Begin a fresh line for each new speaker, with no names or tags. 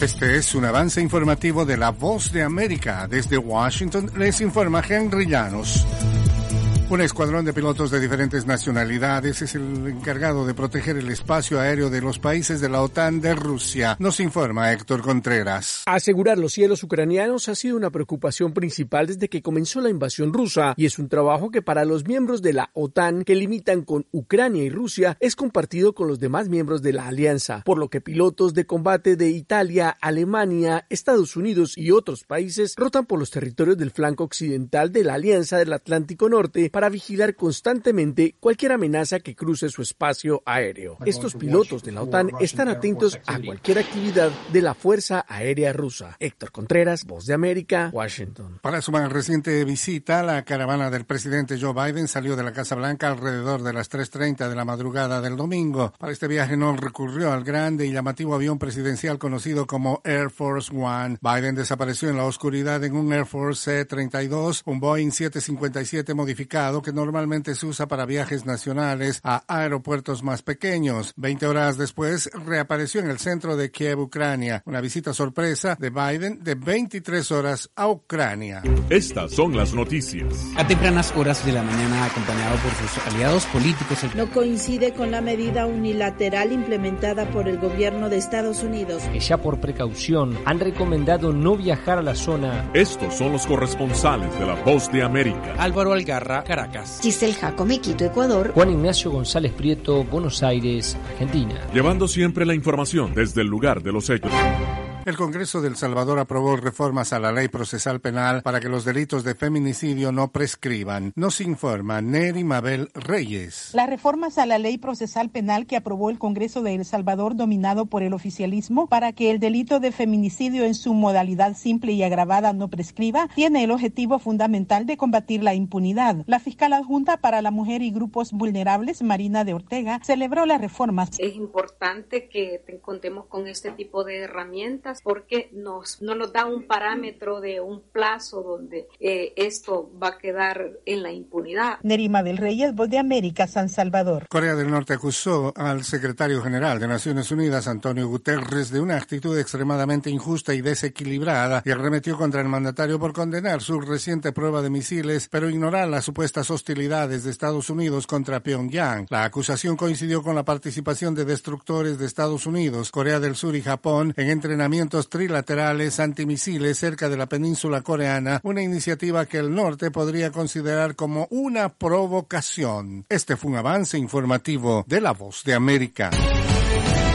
Este es un avance informativo de La Voz de América. Desde Washington les informa Henry Llanos. Un escuadrón de pilotos de diferentes nacionalidades es el encargado de proteger el espacio aéreo de los países de la OTAN de Rusia. Nos informa Héctor Contreras.
Asegurar los cielos ucranianos ha sido una preocupación principal desde que comenzó la invasión rusa y es un trabajo que para los miembros de la OTAN que limitan con Ucrania y Rusia es compartido con los demás miembros de la alianza, por lo que pilotos de combate de Italia, Alemania, Estados Unidos y otros países rotan por los territorios del flanco occidental de la Alianza del Atlántico Norte para vigilar constantemente cualquier amenaza que cruce su espacio aéreo. Estos pilotos de la OTAN están atentos a cualquier actividad de la Fuerza Aérea Rusa. Héctor Contreras, Voz de América, Washington.
Para su más reciente visita, la caravana del presidente Joe Biden salió de la Casa Blanca alrededor de las 3:30 de la madrugada del domingo. Para este viaje no recurrió al grande y llamativo avión presidencial conocido como Air Force One. Biden desapareció en la oscuridad en un Air Force C-32, un Boeing 757 modificado que normalmente se usa para viajes nacionales a aeropuertos más pequeños. 20 horas después, reapareció en el centro de Kiev, Ucrania. Una visita sorpresa de Biden de 23 horas a Ucrania.
Estas son las noticias.
A tempranas horas de la mañana, acompañado por sus aliados políticos.
No coincide con la medida unilateral implementada por el gobierno de Estados Unidos.
Que ya por precaución han recomendado no viajar a la zona.
Estos son los corresponsales de La Voz de América.
Álvaro Algarra, Caracas.
Giselle Jacome, Quito, Ecuador.
Juan Ignacio González Prieto, Buenos Aires, Argentina.
Llevando siempre la información desde el lugar de los hechos.
El Congreso de El Salvador aprobó reformas a la ley procesal penal para que los delitos de feminicidio no prescriban. Nos informa Neri Mabel Reyes.
Las reformas a la ley procesal penal que aprobó el Congreso de El Salvador, dominado por el oficialismo, para que el delito de feminicidio en su modalidad simple y agravada no prescriba, tiene el objetivo fundamental de combatir la impunidad. La fiscal adjunta para la mujer y grupos vulnerables, Marina de Ortega, celebró las reformas.
Es importante que contemos con este tipo de herramientas porque no nos da un parámetro de un plazo donde esto va a quedar en la impunidad.
Nerima del Reyes, Voz de América, San Salvador.
Corea del Norte acusó al secretario general de Naciones Unidas, Antonio Guterres, de una actitud extremadamente injusta y desequilibrada y arremetió contra el mandatario por condenar su reciente prueba de misiles, pero ignorar las supuestas hostilidades de Estados Unidos contra Pyongyang. La acusación coincidió con la participación de destructores de Estados Unidos, Corea del Sur y Japón en entrenamientos trilaterales antimisiles cerca de la península coreana, una iniciativa que el norte podría considerar como una provocación. Este fue un avance informativo de La Voz de América.